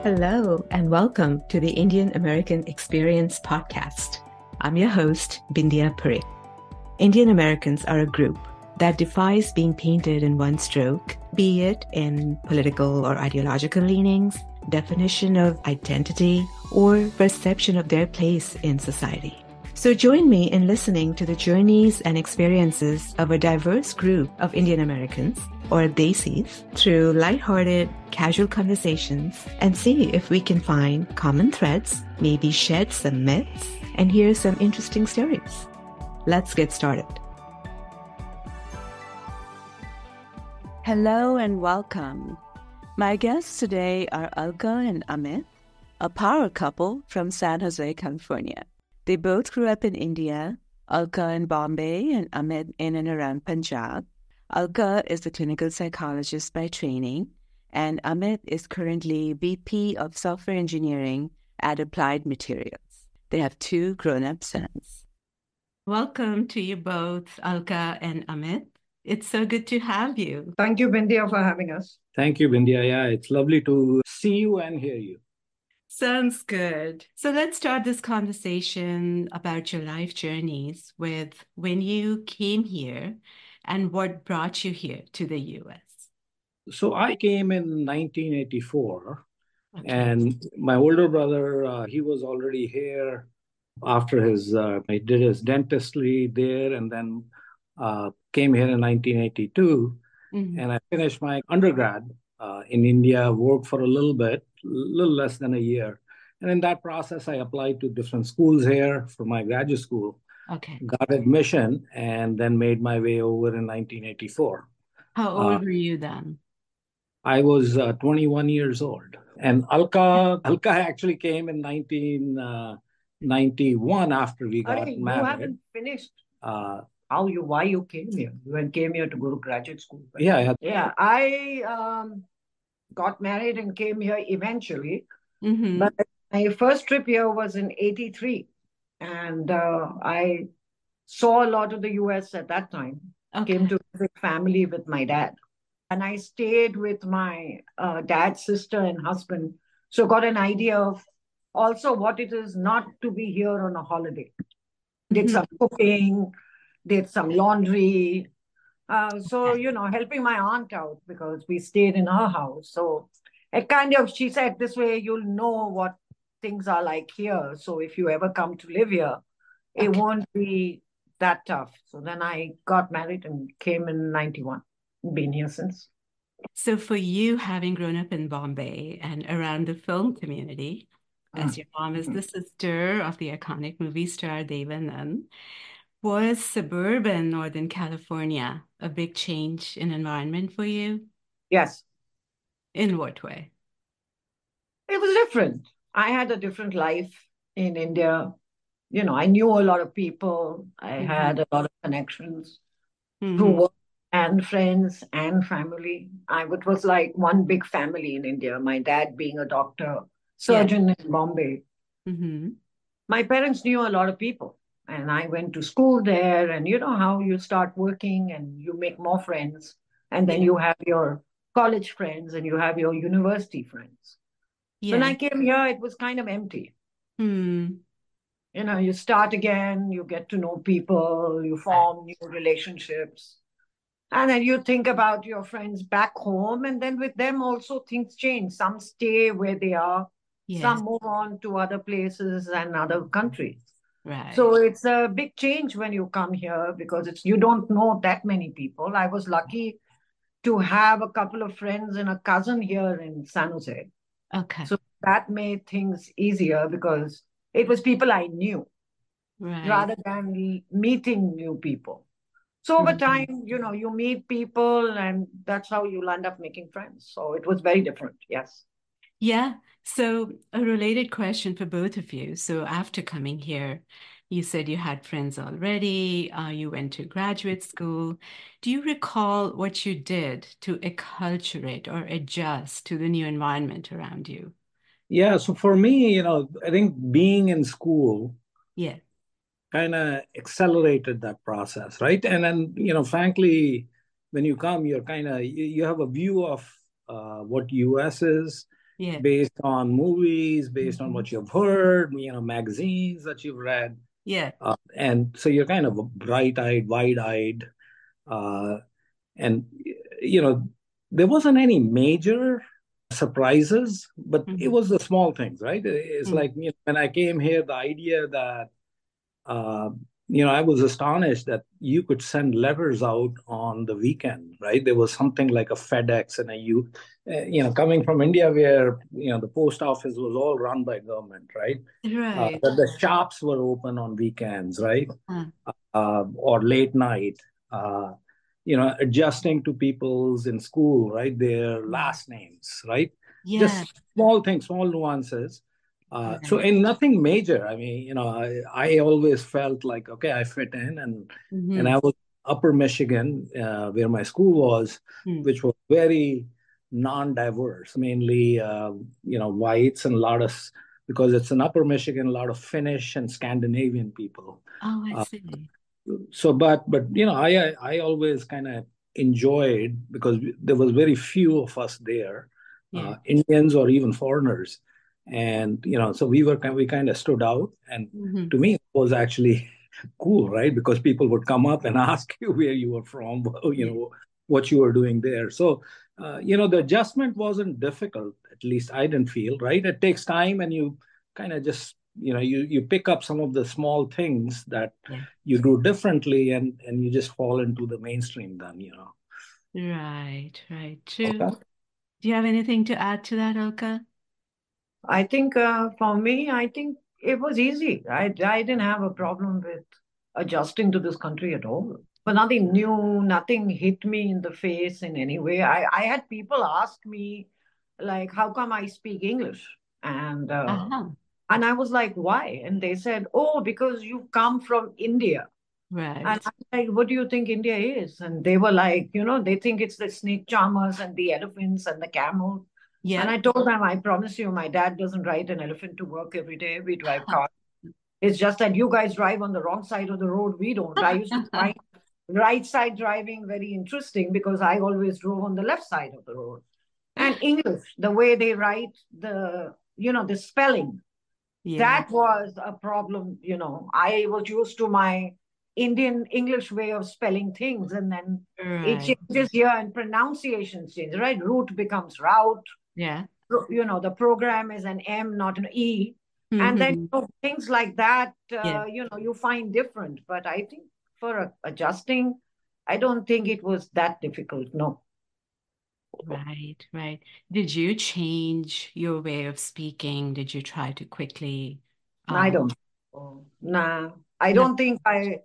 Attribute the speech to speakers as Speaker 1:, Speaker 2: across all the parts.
Speaker 1: Hello, and welcome to the Indian American Experience podcast. I'm your host, Bindya Parikh. Indian Americans are a group that defies being painted in one stroke, be it in political or ideological leanings, definition of identity, or perception of their place in society. So join me in listening to the journeys and experiences of a diverse group of Indian Americans, or Desis, through lighthearted, casual conversations and see if we can find common threads, maybe shed some myths, and hear some interesting stories. Let's get started.
Speaker 2: Hello and welcome. My guests today are Alka and Amit, a power couple from San Jose, California. They both grew up in India, Alka in Bombay and Amit in and around Punjab. Alka is a clinical psychologist by training, and Amit is currently VP of Software Engineering at Applied Materials. They have two grown-up sons. Welcome to you both, Alka and Amit. It's so good to have you.
Speaker 3: Thank you, Bindya, for having us.
Speaker 4: Thank you, Bindya. Yeah, it's lovely to see you and hear you.
Speaker 2: Sounds good. So let's start this conversation about your life journeys with when you came here and what brought you here to the U.S.
Speaker 4: So I came in 1984, and my older brother, he was already here after he did his dentistry there, and then came here in 1982. And I finished my undergrad in India, worked for a little less than a year. And in that process, I applied to different schools here for my graduate school. Got admission, and then made my way over in 1984.
Speaker 2: How old were you then?
Speaker 4: I was 21 years old. And Alka actually came in 1991 after we got married.
Speaker 3: You haven't finished. Why you came here? You came here to go to graduate school.
Speaker 4: Right? Yeah.
Speaker 3: I got married and came here eventually. But my first trip here was in 83. And I saw a lot of the US at that time. Came to visit family with my dad. And I stayed with my dad's sister and husband. So got an idea of also what it is not to be here on a holiday. Did some cooking, did some laundry. Helping my aunt out because we stayed in her house. So she said, this way you'll know what things are like here. So if you ever come to live here, it won't be that tough. So then I got married and came in 91. Been here since.
Speaker 2: So for you, having grown up in Bombay and around the film community, as your mom is the sister of the iconic movie star Deva Anand, was suburban Northern California a big change in environment for you?
Speaker 3: Yes.
Speaker 2: In what way?
Speaker 3: It was different. I had a different life in India. I knew a lot of people. I had a lot of connections through work and friends and family. It was like one big family in India. My dad being a doctor, surgeon in Bombay. My parents knew a lot of people. And I went to school there, and you know how you start working and you make more friends. And then you have your college friends and you have your university friends. When I came here, it was kind of empty. You start again, you get to know people, you form new relationships. And then you think about your friends back home, and then with them also things change. Some stay where they are, some move on to other places and other countries.
Speaker 2: Right.
Speaker 3: So it's a big change when you come here because you don't know that many people. I was lucky to have a couple of friends and a cousin here in San Jose. So that made things easier because it was people I knew rather than meeting new people. So over time, you meet people and that's how you'll end up making friends. So it was very different. Yes.
Speaker 2: Yeah. So a related question for both of you. So after coming here, you said you had friends already, you went to graduate school. Do you recall what you did to acculturate or adjust to the new environment around you?
Speaker 4: Yeah, so for me, I think being in school kind of accelerated that process, right? And then, frankly, when you come, you have a view of what US is. based on movies, based on what you've heard, magazines that you've read.
Speaker 2: Yeah.
Speaker 4: And so you're kind of bright-eyed, wide-eyed. And, there wasn't any major surprises, but it was the small things, right? It's like, when I came here, the idea that, I was astonished that you could send letters out on the weekend, right? There was something like a FedEx and coming from India where, the post office was all run by government, right?
Speaker 2: Right.
Speaker 4: But the shops were open on weekends, right? Or late night, adjusting to people's in school, right? Their last names, right?
Speaker 2: Yeah.
Speaker 4: Just small things, small nuances. So, and nothing major. I mean, I always felt like, okay, I fit in, and I was Upper Michigan, where my school was, which was very non-diverse, mainly, whites and because it's in Upper Michigan, a lot of Finnish and Scandinavian people.
Speaker 2: Oh, I see.
Speaker 4: So, but I always kind of enjoyed, because there was very few of us there, Indians or even foreigners. And, so we kind of stood out. And to me, it was actually cool, right? Because people would come up and ask you where you were from, what you were doing there. So, the adjustment wasn't difficult. At least I didn't feel, right? It takes time, and you kind of just, you pick up some of the small things that you do differently, and you just fall into the mainstream then,
Speaker 2: Right. True. Okay. Do you have anything to add to that, Alka?
Speaker 3: I think for me, I think it was easy. I didn't have a problem with adjusting to this country at all. But nothing new, nothing hit me in the face in any way. I had people ask me, like, how come I speak English? And I was like, why? And they said, oh, because you come from India.
Speaker 2: Right.
Speaker 3: And I'm like, what do you think India is? And they were like, they think it's the snake charmers and the elephants and the camels. Yeah. And I told them, I promise you, my dad doesn't ride an elephant to work every day. We drive cars. It's just that you guys drive on the wrong side of the road. We don't. I used to find right side driving very interesting, because I always drove on the left side of the road. And English, the way they write the spelling, that was a problem. I was used to my Indian English way of spelling things, and then it changes here and pronunciations change, right? Route becomes route.
Speaker 2: Yeah.
Speaker 3: The program is an M, not an E. And then things like that, you find different. But I think for adjusting, I don't think it was that difficult. No.
Speaker 2: Right. Did you change your way of speaking? Did you try to quickly?
Speaker 3: I don't. Nah, I don't think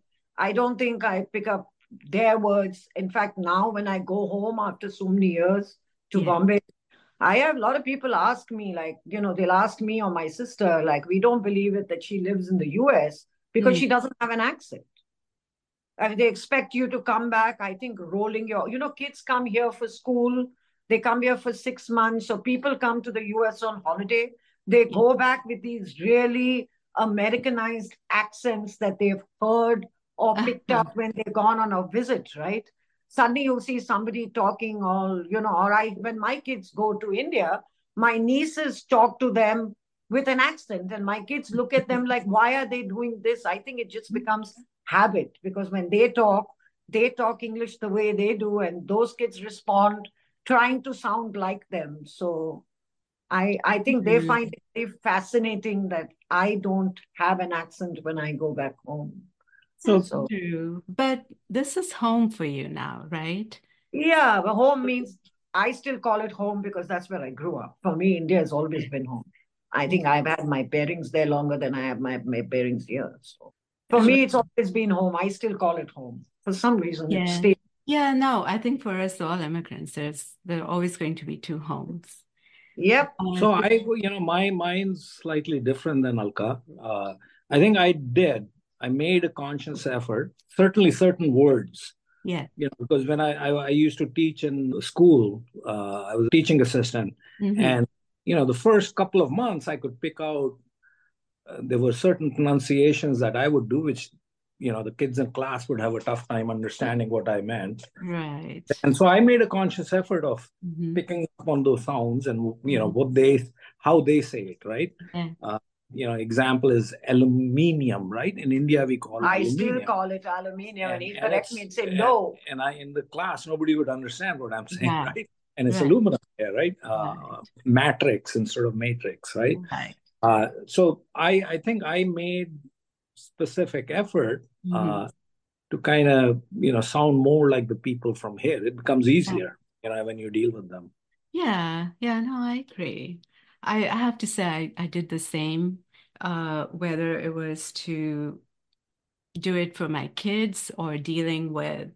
Speaker 3: I pick up their words. In fact, now when I go home after so many years to Bombay, I have a lot of people ask me, like, they'll ask me or my sister, like, we don't believe it that she lives in the US because she doesn't have an accent. And they expect you to come back, I think, rolling your, kids come here for school. They come here for 6 months. So people come to the US on holiday. They go back with these really Americanized accents that they've heard or picked up when they've gone on a visit, right? Suddenly you'll see somebody talking all, when my kids go to India, my nieces talk to them with an accent, and my kids look at them like, why are they doing this? I think it just becomes habit, because when they talk English the way they do, and those kids respond trying to sound like them. So I think they find it very fascinating that I don't have an accent when I go back home.
Speaker 2: So true. But this is home for you now, right?
Speaker 3: Yeah, but home means I still call it home because that's where I grew up. For me, India has always been home. I think I've had my bearings there longer than I have my bearings here. So for me, it's always been home. I still call it home. For some reason, it stays.
Speaker 2: Yeah, no, I think for us, all immigrants, there are always going to be two homes.
Speaker 3: Yep.
Speaker 4: So mine's slightly different than Alka. I think I made a conscious effort, certainly certain words.
Speaker 2: Yeah.
Speaker 4: Because when I used to teach in school, I was a teaching assistant. And, the first couple of months I could pick out, there were certain pronunciations that I would do, which, the kids in class would have a tough time understanding what I meant.
Speaker 2: Right.
Speaker 4: And so I made a conscious effort of picking on those sounds and how they say it, right? Example is aluminium, right? In India we call it
Speaker 3: I
Speaker 4: aluminium.
Speaker 3: still call it aluminium, and he'd correct me and say no.
Speaker 4: And in the class nobody would understand what I'm saying, right? And it's
Speaker 2: Right.
Speaker 4: aluminum here, right? Matrix instead of matrix, right? So I think I made specific effort to kind of sound more like the people from here. It becomes easier, when you deal with them.
Speaker 2: Yeah, no, I agree. I have to say I did the same, whether it was to do it for my kids or dealing with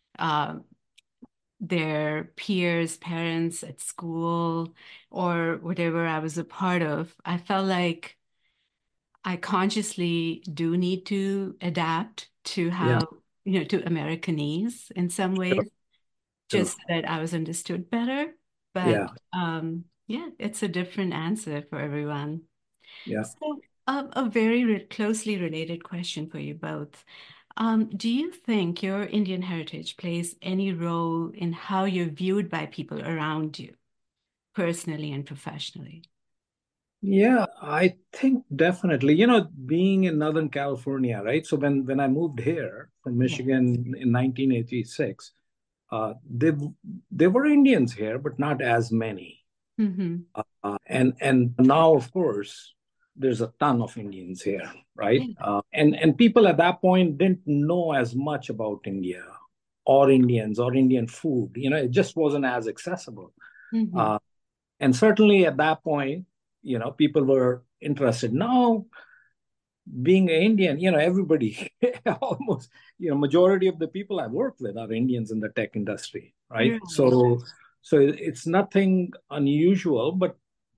Speaker 2: their peers, parents at school, or whatever I was a part of. I felt like I consciously do need to adapt to how, to Americanese in some ways, just so that I was understood better. But it's a different answer for everyone.
Speaker 4: Yeah.
Speaker 2: So a very closely related question for you both. Do you think your Indian heritage plays any role in how you're viewed by people around you, personally and professionally?
Speaker 4: Yeah, I think definitely. Being in Northern California, right? So when I moved here from Michigan in 1986, there were Indians here, but not as many. And now, of course, there's a ton of Indians here, right? And people at that point didn't know as much about India or Indians or Indian food. It just wasn't as accessible. And certainly at that point, people were interested. Now, being an Indian, everybody, almost, majority of the people I work with are Indians in the tech industry, right? So it's nothing unusual, but,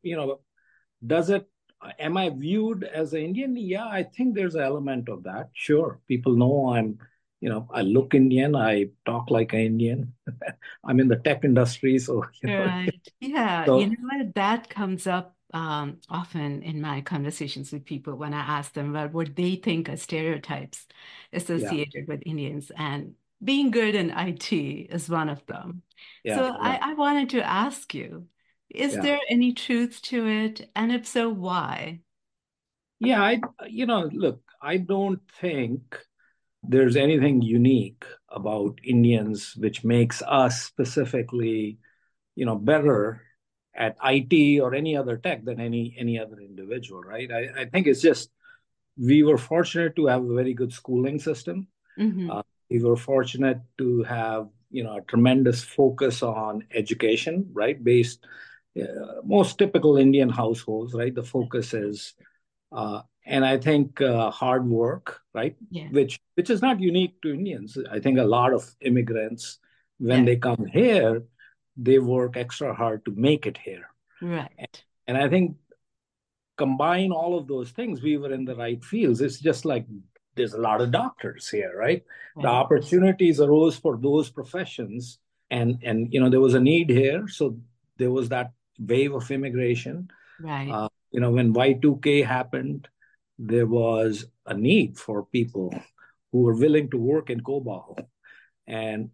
Speaker 4: am I viewed as an Indian? Yeah, I think there's an element of that. Sure. People know I look Indian, I talk like an Indian. I'm in the tech industry, so,
Speaker 2: Right. Yeah,
Speaker 4: So,
Speaker 2: what? That comes up often in my conversations with people when I ask them about what they think are stereotypes associated with Indians, and being good in IT is one of them. So I wanted to ask you, is there any truth to it? And if so, why?
Speaker 4: Yeah, look, I don't think there's anything unique about Indians which makes us specifically, better at IT or any other tech than any other individual, right? I think it's just we were fortunate to have a very good schooling system. We were fortunate to have a tremendous focus on education, right? Based most typical Indian households, right? The focus is and I think hard work, right? Which is not unique to Indians. I think a lot of immigrants, when they come here, they work extra hard to make it here.
Speaker 2: Right.
Speaker 4: And I think combine all of those things, we were in the right fields. It's just like there's a lot of doctors here, right? The opportunities arose for those professions, and there was a need here, so there was that wave of immigration.
Speaker 2: Right.
Speaker 4: When Y2K happened, there was a need for people who were willing to work in COBOL, and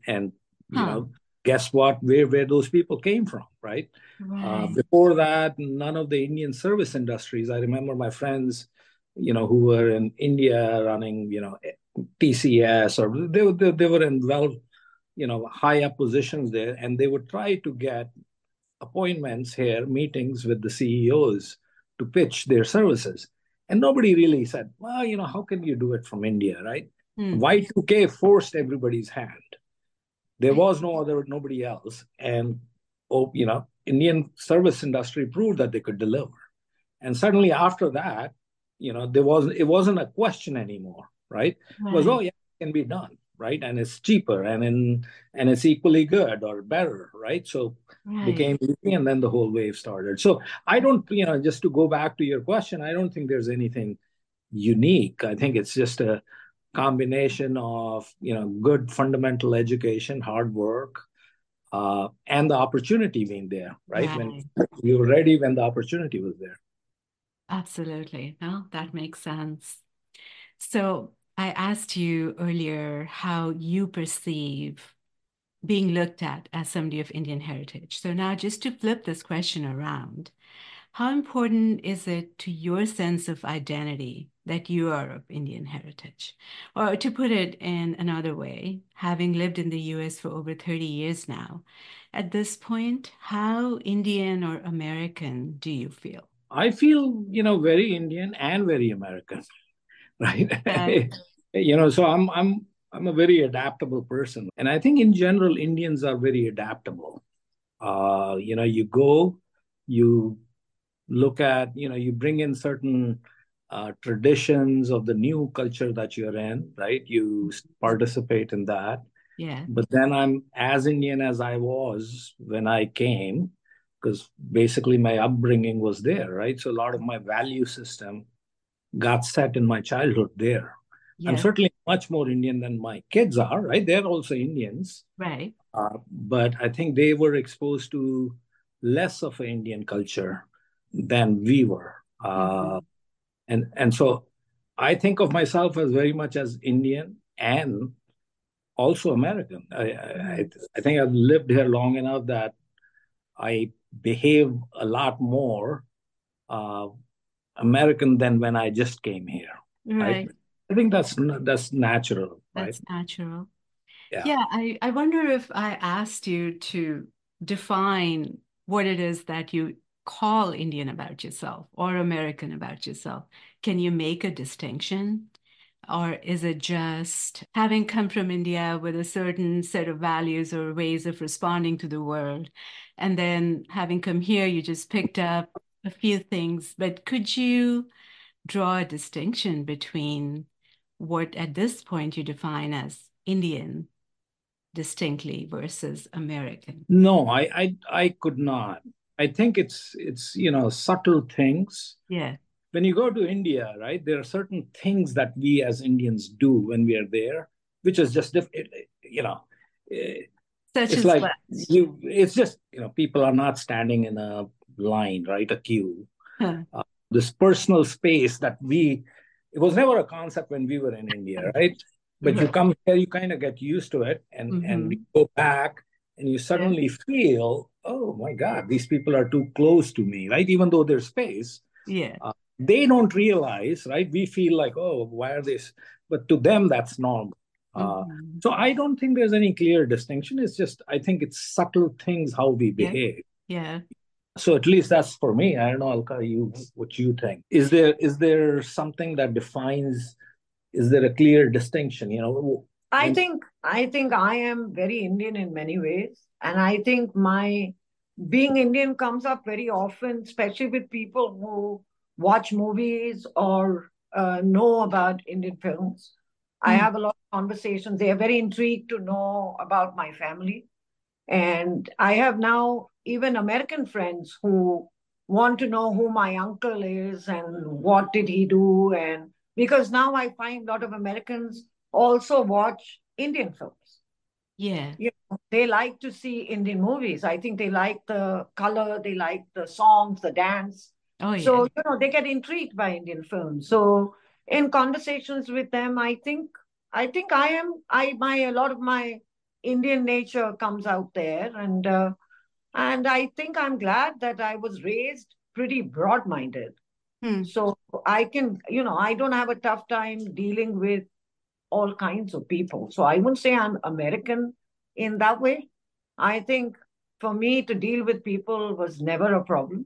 Speaker 4: guess what? Where those people came from, right? Before that, none of the Indian service industries. I remember my friends, who were in India running, TCS, or they were in high up positions there, and they would try to get appointments here, meetings with the CEOs to pitch their services. And nobody really said, well, how can you do it from India, right? Y2K forced everybody's hand. There was nobody else. And, Indian service industry proved that they could deliver. And suddenly after that, it wasn't a question anymore, right? It was, it can be done, right? And it's cheaper and it's equally good or better, right? So became easy, and then the whole wave started. So I don't, just to go back to your question, I don't think there's anything unique. I think it's just a combination of, good fundamental education, hard work, and the opportunity being there, right? When you were ready, when the opportunity was there.
Speaker 2: Absolutely. No, that makes sense. So I asked you earlier how you perceive
Speaker 1: being looked at as somebody of Indian heritage. So now just to flip this question around, how important is it to your sense of identity that you are of Indian heritage? Or to put it in another way, having lived in the US for over 30 years now, at this point, how Indian or American do you feel?
Speaker 4: I feel, very Indian and very American, right? So I'm a very adaptable person. And I think in general, Indians are very adaptable. You look at, you bring in certain traditions of the new culture that you're in, right? You participate in that.
Speaker 1: Yeah.
Speaker 4: But then I'm as Indian as I was when I came, because basically my upbringing was there, right? So a lot of my value system got set in my childhood there. I'm certainly much more Indian than my kids are, right? They're also Indians.
Speaker 1: Right.
Speaker 4: But I think they were exposed to less of an Indian culture than we were. And so I think of myself as very much as Indian and also American. I think I've lived here long enough that I behave a lot more American than when I just came here.
Speaker 1: Right.
Speaker 4: I think that's natural.
Speaker 1: That's
Speaker 4: right?
Speaker 1: natural.
Speaker 4: Yeah.
Speaker 1: I wonder if I asked you to define what it is that you call Indian about yourself or American about yourself. Can you make a distinction? Or is it just having come from India with a certain set of values or ways of responding to the world, and then having come here, you just picked up a few things, but could you draw a distinction between what at this point you define as Indian distinctly versus American?
Speaker 4: No, I could not. I think it's subtle things.
Speaker 1: Yeah.
Speaker 4: When you go to India, right, there are certain things that we as Indians do when we are there, which is just different.
Speaker 1: Such
Speaker 4: it's
Speaker 1: as
Speaker 4: like
Speaker 1: what?
Speaker 4: it's just people are not standing in a line, right, a queue. This personal space that it was never a concept when we were in India, right? But you come here, you kind of get used to it, and you go back, and you suddenly feel, oh my God, these people are too close to me, right? Even though there's space, they don't realize, right? We feel like, oh, why are this? But to them, that's normal. So I don't think there's any clear distinction. It's just, I think it's subtle things how we behave.
Speaker 1: Yeah.
Speaker 4: So at least that's for me. I don't know, Alka, what you think. Is there something that defines? Is there a clear distinction?
Speaker 3: I think I am very Indian in many ways, and I think my being Indian comes up very often, especially with people who watch movies or know about Indian films. I have a lot of conversations. They are very intrigued to know about my family. And I have now even American friends who want to know who my uncle is and what did he do. And because now I find a lot of Americans also watch Indian films.
Speaker 1: Yeah.
Speaker 3: They like to see Indian movies. I think they like the color, they like the songs, the dance.
Speaker 1: Oh, yeah.
Speaker 3: So, they get intrigued by Indian films. So in conversations with them, I think a lot of my Indian nature comes out there. And I think I'm glad that I was raised pretty broad-minded. So I can, I don't have a tough time dealing with all kinds of people. So I wouldn't say I'm American in that way. I think for me to deal with people was never a problem.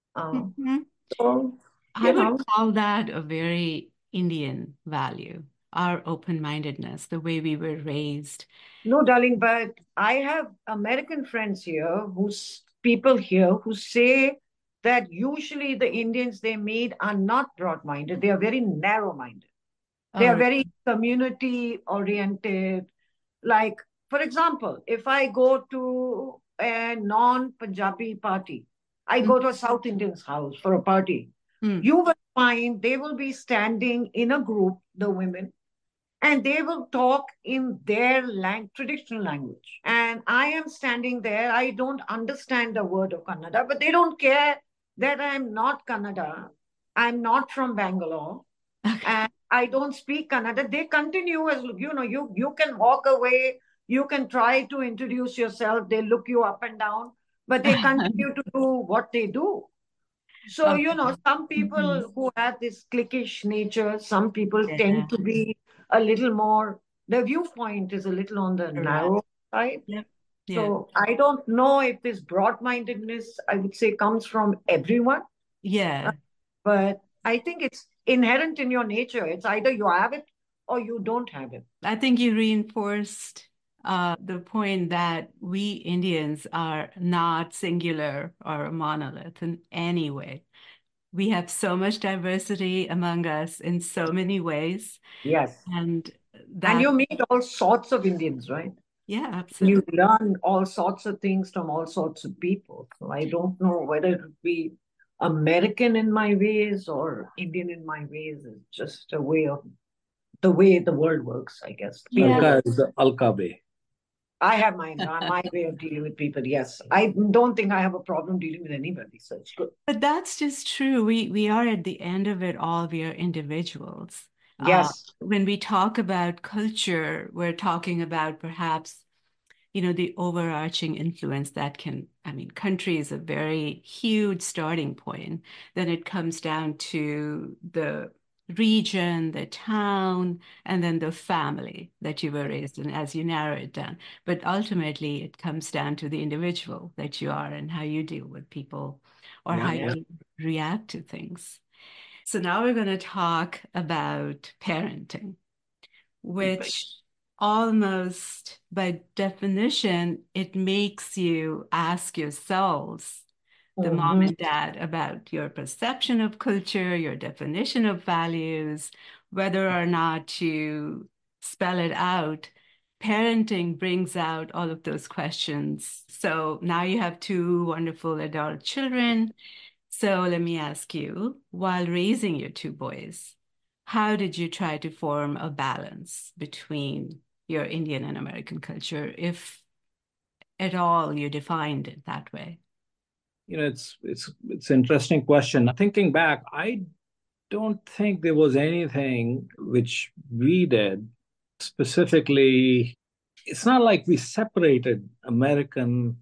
Speaker 3: So,
Speaker 1: I would call that a very Indian value, our open-mindedness, the way we were raised.
Speaker 3: No, darling, but I have American friends here people here who say that usually the Indians they meet are not broad-minded. They are very narrow-minded. They are very community-oriented. Like, for example, if I go to a non-Punjabi party, I go to a South Indian's house for a party. You will find they will be standing in a group, the women, and they will talk in their traditional language. And I am standing there. I don't understand the word of Kannada, but they don't care that I'm not Kannada. I'm not from Bangalore. And I don't speak Kannada. They continue as, you can walk away. You can try to introduce yourself. They look you up and down, but they continue to do what they do. So, some people who have this cliquish nature, some people tend to be a little more, the viewpoint is a little on the narrow side.
Speaker 2: Yep.
Speaker 3: So I don't know if this broad-mindedness, I would say, comes from everyone.
Speaker 2: Yeah.
Speaker 3: But I think it's inherent in your nature. It's either you have it or you don't have it.
Speaker 2: I think you reinforced the point that we Indians are not singular or a monolith in any way. We have so much diversity among us in so many ways.
Speaker 3: Yes.
Speaker 2: And
Speaker 3: you meet all sorts of Indians, right?
Speaker 2: Yeah, absolutely.
Speaker 3: You learn all sorts of things from all sorts of people. So I don't know whether it would be American in my ways or Indian in my ways. It's just a way of the way the world works, I guess.
Speaker 4: Alka is the Alka way.
Speaker 3: I have my way of dealing with people. Yes, I don't think I have a problem dealing with anybody, so it's good.
Speaker 2: But that's just true. We are at the end of it all. We are individuals.
Speaker 3: Yes.
Speaker 2: When we talk about culture, we're talking about perhaps, the overarching influence that country is a very huge starting point. Then it comes down to the region, the town, and then the family that you were raised in as you narrow it down. But ultimately, it comes down to the individual that you are and how you deal with people or how you react to things. So now we're going to talk about parenting, which almost by definition, it makes you ask yourselves, the mom and dad, about your perception of culture, your definition of values, whether or not to spell it out. Parenting brings out all of those questions. So now you have two wonderful adult children. So let me ask you, while raising your two boys, how did you try to form a balance between your Indian and American culture, if at all you defined it that way?
Speaker 4: It's an interesting question. Thinking back, I don't think there was anything which we did specifically. It's not like we separated American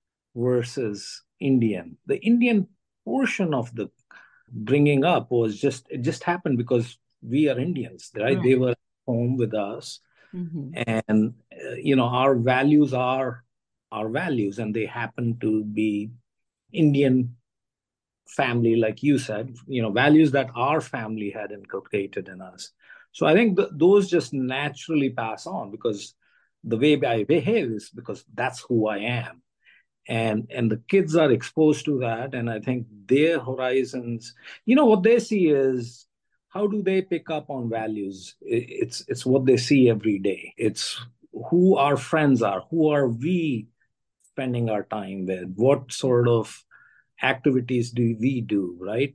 Speaker 4: versus Indian. The Indian portion of the bringing up was it just happened because we are Indians, right? They were home with us. And, our values are our values, and they happen to be Indian family, like you said, values that our family had inculcated in us. So I think those just naturally pass on because the way I behave is because that's who I am. And the kids are exposed to that, and I think their horizons, what they see is how do they pick up on values. It's what they see every day. It's who our friends are, who are we spending our time with, what sort of activities do we do, right?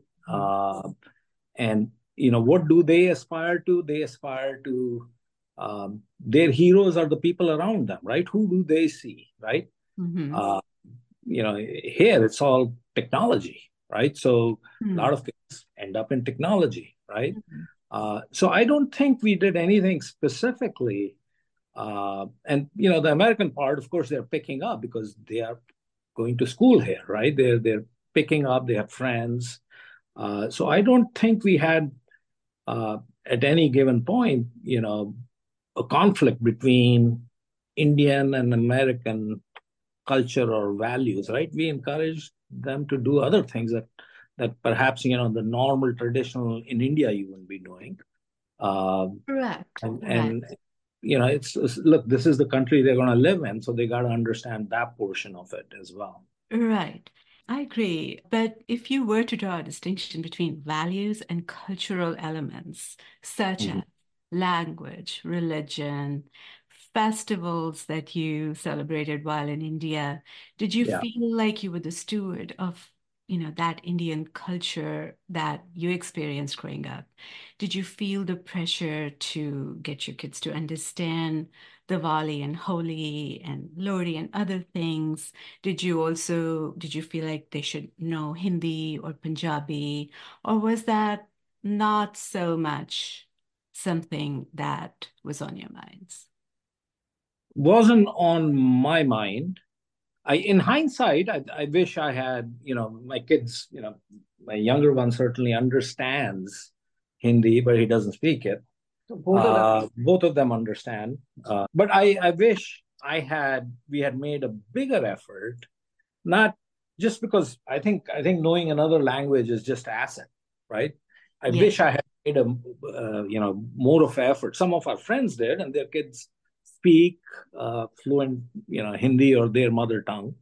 Speaker 4: And what do they aspire to? They aspire to their heroes are the people around them, right? Who do they see, right? Here it's all technology, right? So a lot of kids end up in technology, right? So I don't think we did anything specifically. And the American part, of course, they're picking up because they are going to school here, right? They're picking up. They have friends. So I don't think we had at any given point, a conflict between Indian and American culture or values, right? We encourage them to do other things that perhaps, the normal traditional in India you wouldn't be doing.
Speaker 2: Correct.
Speaker 4: And look, this is the country they're going to live in, so they got to understand that portion of it as well.
Speaker 2: Right. I agree. But if you were to draw a distinction between values and cultural elements, such as language, religion, festivals that you celebrated while in India, did you feel like you were the steward of, that Indian culture that you experienced growing up? Did you feel the pressure to get your kids to understand Diwali and Holi and Lohri and other things? Did you feel like they should know Hindi or Punjabi, or was that not so much something that was on your minds?
Speaker 4: wasn't on my mind. In hindsight, I wish I had, my kids, my younger one certainly understands Hindi, but he doesn't speak it.
Speaker 3: So both
Speaker 4: of them understand. But I wish we had made a bigger effort, not just because I think knowing another language is just asset, right? I wish I had made more of effort. Some of our friends did, and their kids speak fluent, Hindi or their mother tongue.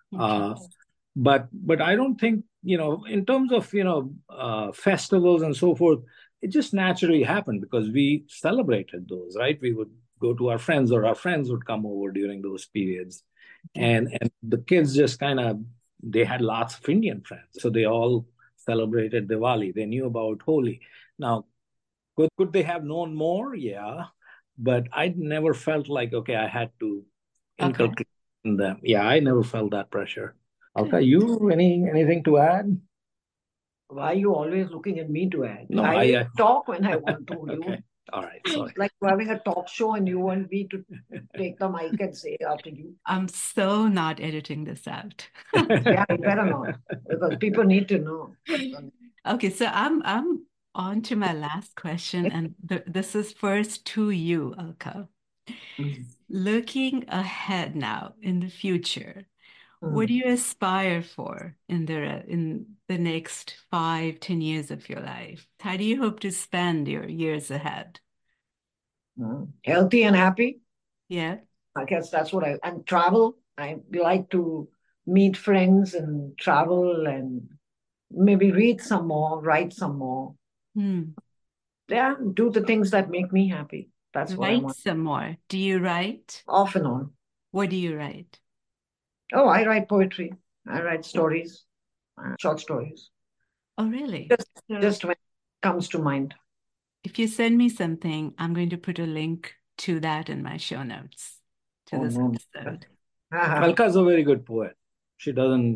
Speaker 4: But I don't think, in terms of, festivals and so forth, it just naturally happened because we celebrated those, right? We would go to our friends or our friends would come over during those periods. And the kids just they had lots of Indian friends. So they all celebrated Diwali. They knew about Holi. Now, could they have known more? Yeah. But I never felt like, okay, I had to inculcate in them. Yeah, I never felt that pressure. Alka, you anything to add?
Speaker 3: Why are you always looking at me to add?
Speaker 4: No,
Speaker 3: I talk when I want to.
Speaker 4: Okay. All right. Sorry.
Speaker 3: It's like having a talk show and you want me to take the mic and say after you.
Speaker 2: I'm so not editing this out.
Speaker 3: Yeah, you better not, because people need to know.
Speaker 2: Okay, so I'm on to my last question, and this is first to you, Alka. Looking ahead now in the future, what do you aspire for in the next 5-10 years of your life? How do you hope to spend your years ahead?
Speaker 3: Healthy and happy.
Speaker 2: Yeah.
Speaker 3: I guess that's what and travel. I like to meet friends and travel and maybe read some more, write some more. Yeah, do the things that make me happy. That's what I want.
Speaker 2: Write some more. Do you write?
Speaker 3: Off and on.
Speaker 2: What do you write?
Speaker 3: Oh, I write poetry. I write stories, short stories.
Speaker 2: Oh, really?
Speaker 3: Just when it comes to mind.
Speaker 2: If you send me something, I'm going to put a link to that in my show notes to this episode.
Speaker 4: Alka is a very good poet. She doesn't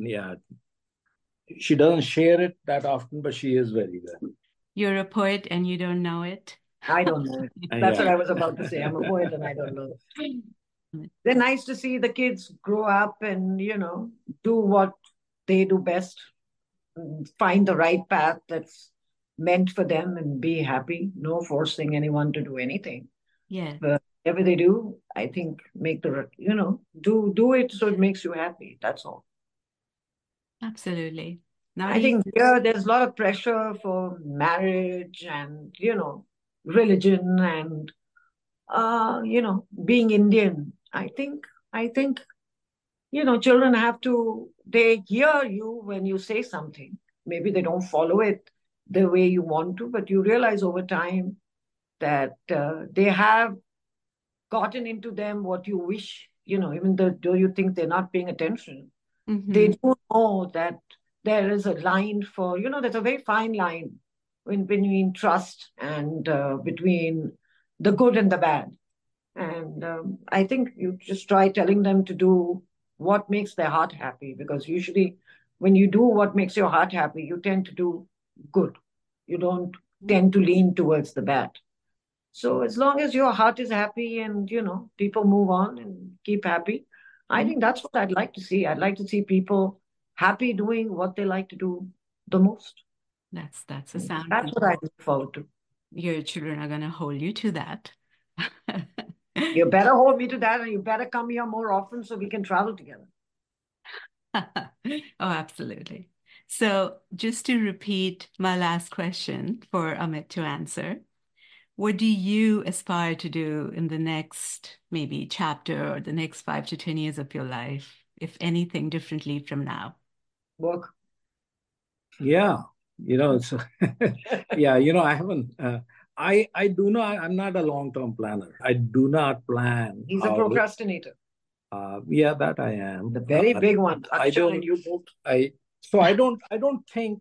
Speaker 4: share it that often, but she is very good.
Speaker 2: You're a poet and you don't know it?
Speaker 3: I don't know it. That's what I was about to say. I'm a poet and I don't know. They're nice to see the kids grow up and, do what they do best, find the right path that's meant for them and be happy. No forcing anyone to do anything.
Speaker 2: Yeah.
Speaker 3: But whatever they do, I think make do it so it makes you happy. That's all.
Speaker 2: Absolutely.
Speaker 3: I think there's a lot of pressure for marriage and, religion and, being Indian. I think, children they hear you when you say something. Maybe they don't follow it the way you want to, but you realize over time that they have gotten into them what you wish, even though you think they're not paying attention. They do know that there is a line for, there's a very fine line between trust and between the good and the bad. And I think you just try telling them to do what makes their heart happy, because usually when you do what makes your heart happy, you tend to do good. You don't tend to lean towards the bad. So as long as your heart is happy and, people move on and keep happy, I think that's what I'd like to see. I'd like to see people happy doing what they like to do the most.
Speaker 2: That's a sound.
Speaker 3: That's what I look forward to.
Speaker 2: Your children are going to hold you to that.
Speaker 3: You better hold me to that, and you better come here more often so we can travel together.
Speaker 2: Oh, absolutely. So just to repeat my last question for Amit to answer, what do you aspire to do in the next maybe chapter or the next 5 to 10 years of your life, if anything differently from now?
Speaker 3: Work.
Speaker 4: Yeah. It's I haven't, I do not, I'm not a long-term planner. I do not plan.
Speaker 3: He's a procrastinator.
Speaker 4: Yeah, that I am.
Speaker 3: The very big one.
Speaker 4: I don't think,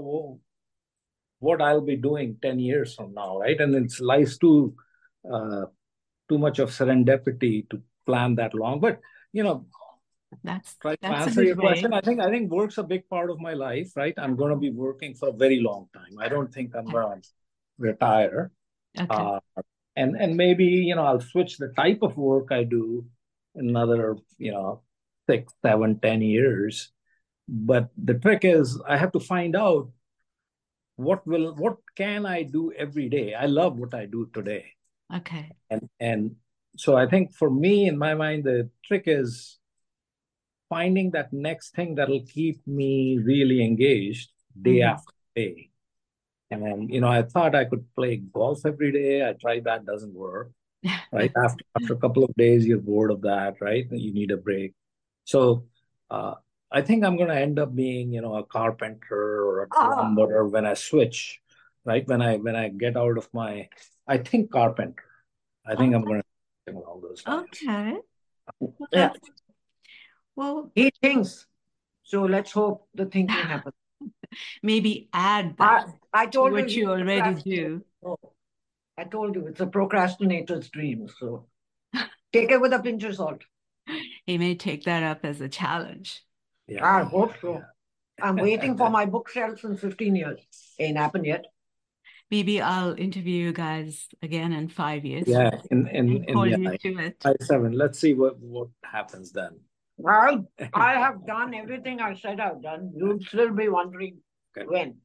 Speaker 4: what I'll be doing 10 years from now, right? And it's life's too much of serendipity to plan that long. But,
Speaker 2: that's
Speaker 4: to answer your question, I think work's a big part of my life, right? I'm going to be working for a very long time. I don't think I'm going to retire.
Speaker 2: Okay.
Speaker 4: And maybe, I'll switch the type of work I do another, 6, 7, 10 years. But the trick is I have to find out what can I do every day. I love what I do today.
Speaker 1: Okay.
Speaker 4: And so I think for me, in my mind, the trick is finding that next thing that'll keep me really engaged day after day. And I thought I could play golf every day. I tried that, doesn't work. Right? After a couple of days, you're bored of that, right? You need a break. So I think I'm going to end up being, a carpenter or a plumber when I switch, right? When I get out of I think carpenter. I think I'm going to do all those lines.
Speaker 1: Okay.
Speaker 3: Yeah.
Speaker 1: Well,
Speaker 3: he thinks. So let's hope the thinking happens.
Speaker 1: Maybe add that
Speaker 3: I told
Speaker 1: to what you already do.
Speaker 3: I told you it's a procrastinator's dream. So take it with a pinch of salt.
Speaker 1: He may take that up as a challenge.
Speaker 3: Yeah, I hope so. Yeah. I'm waiting for my bookshelves in 15 years. Ain't happened yet.
Speaker 1: Maybe I'll interview you guys again in 5 years.
Speaker 4: Yeah,
Speaker 1: you to it.
Speaker 4: 5, 7. Let's see what happens then.
Speaker 3: Well, I have done everything I said I've done. You'll still be wondering when.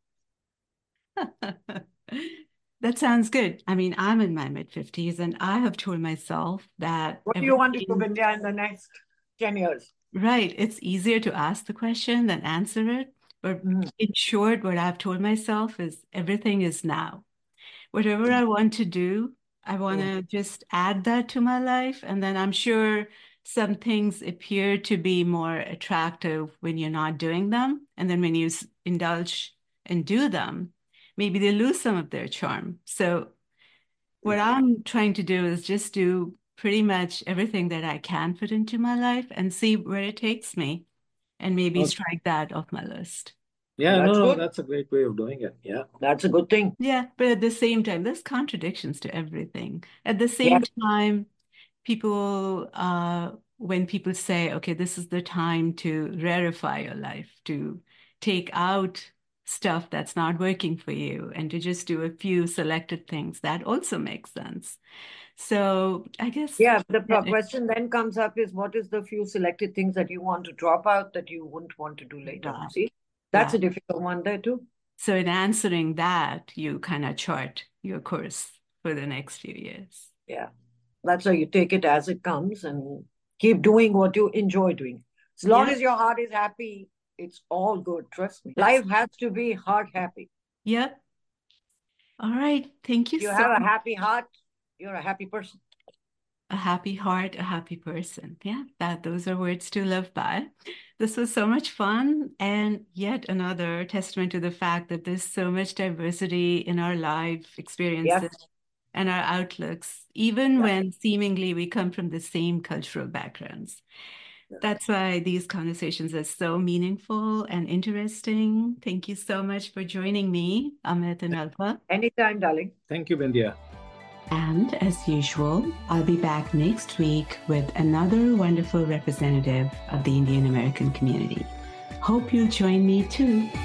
Speaker 1: That sounds good. I mean, I'm in my mid-50s and I have told myself that...
Speaker 3: What do you want to do, Bindya, in the next 10 years?
Speaker 1: Right. It's easier to ask the question than answer it. But in short, what I've told myself is everything is now. Whatever I want to do, I want to just add that to my life. And then I'm sure some things appear to be more attractive when you're not doing them. And then when you indulge and do them, maybe they lose some of their charm. So what I'm trying to do is just do pretty much everything that I can fit into my life and see where it takes me and maybe strike that off my list.
Speaker 4: Yeah, that's a great way of doing it. Yeah.
Speaker 3: That's a good thing.
Speaker 1: Yeah, but at the same time, there's contradictions to everything. At the same time, people, when people say, okay, this is the time to rarefy your life, to take out stuff that's not working for you and to just do a few selected things, that also makes sense. So I guess...
Speaker 3: Yeah, the question then comes up is what is the few selected things that you want to drop out that you wouldn't want to do later? Right. See, that's a difficult one there too.
Speaker 1: So in answering that, you kind of chart your course for the next few years.
Speaker 3: Yeah, that's how you take it as it comes and keep doing what you enjoy doing. As long as your heart is happy, it's all good. Trust me. Life has to be heart happy.
Speaker 1: Yep. All right. Thank you so much.
Speaker 3: You have a happy heart, you're a happy person.
Speaker 1: A happy heart, a happy person. Yeah, those are words to live by. This was so much fun and yet another testament to the fact that there's so much diversity in our life experiences and our outlooks, even when seemingly we come from the same cultural backgrounds. That's why these conversations are so meaningful and interesting. Thank you so much for joining me, Amit and Alka.
Speaker 3: Anytime, darling.
Speaker 4: Thank you, Bindya.
Speaker 1: And as usual, I'll be back next week with another wonderful representative of the Indian American community. Hope you'll join me too.